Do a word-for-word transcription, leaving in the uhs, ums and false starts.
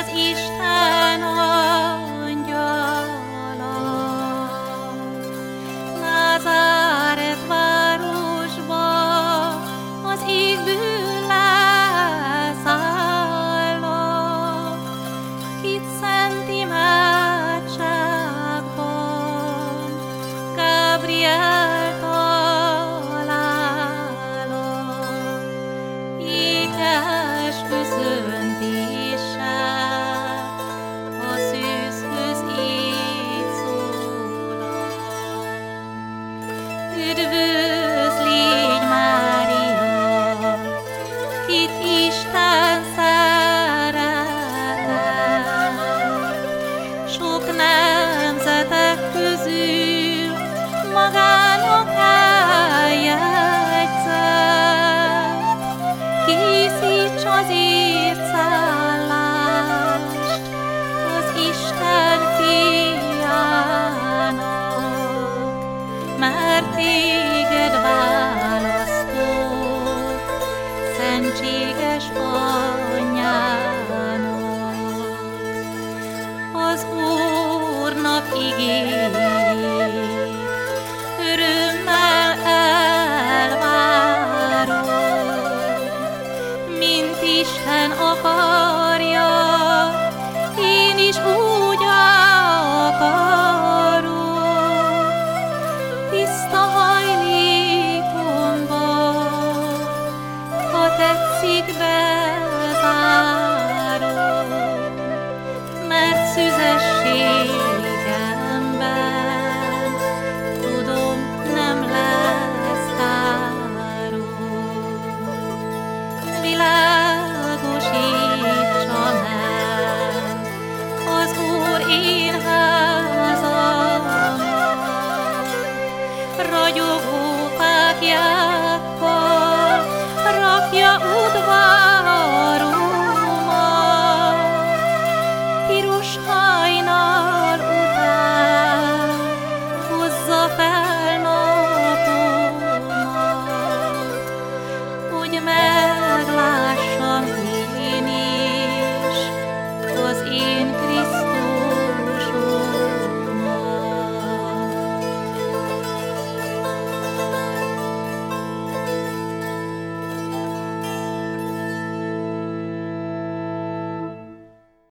az Isten angyala. Názáret városba az égből leszállott, kit szent imádságban Gábriel találott. Ékes köszöntéssel a szűzhöz így szólalt. Üdvözl, légy Mária, kit Isten szeretett, sok nemzetek közül magának eljegyzett. Készíts azért szállást az Isten fiának, mert téged választott szentséges anyjának. Az Úrnak igéjét örömmel elvárod, mint Isten akar.